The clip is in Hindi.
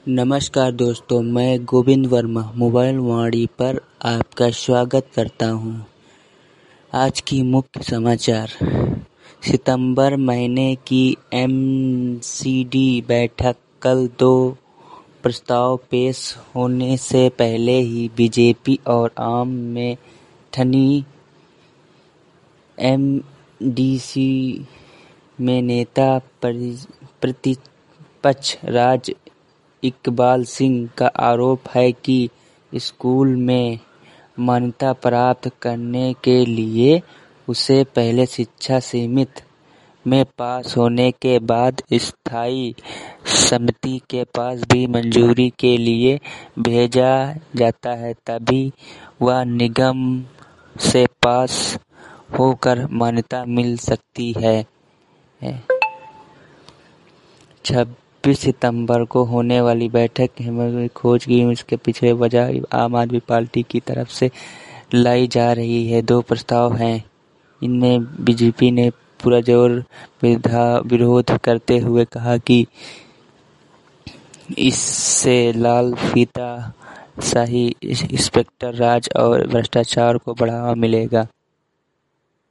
नमस्कार दोस्तों, मैं गोविंद वर्मा मोबाइल वाणी पर आपका स्वागत करता हूं। आज की मुख्य समाचार। सितंबर महीने की एमसीडी बैठक कल 2 प्रस्ताव पेश होने से पहले ही बीजेपी और आम में ठनी एमडीसी में नेता प्रतिपक्ष राज इकबाल सिंह का आरोप है कि स्कूल में मान्यता प्राप्त करने के लिए उसे पहले शिक्षा समिति में पास होने के बाद स्थायी समिति के पास भी मंजूरी के लिए भेजा जाता है, तभी वह निगम से पास होकर मान्यता मिल सकती है। 26 सितंबर को होने वाली बैठक में खोज की इसके पीछे वजह आम आदमी पार्टी की तरफ से लाई जा रही है। 2 प्रस्ताव हैं। इनमें बीजेपी ने पूरा जोर विरोध करते हुए कहा कि इससे लाल फीता शाही, इंस्पेक्टर राज और भ्रष्टाचार को बढ़ावा मिलेगा।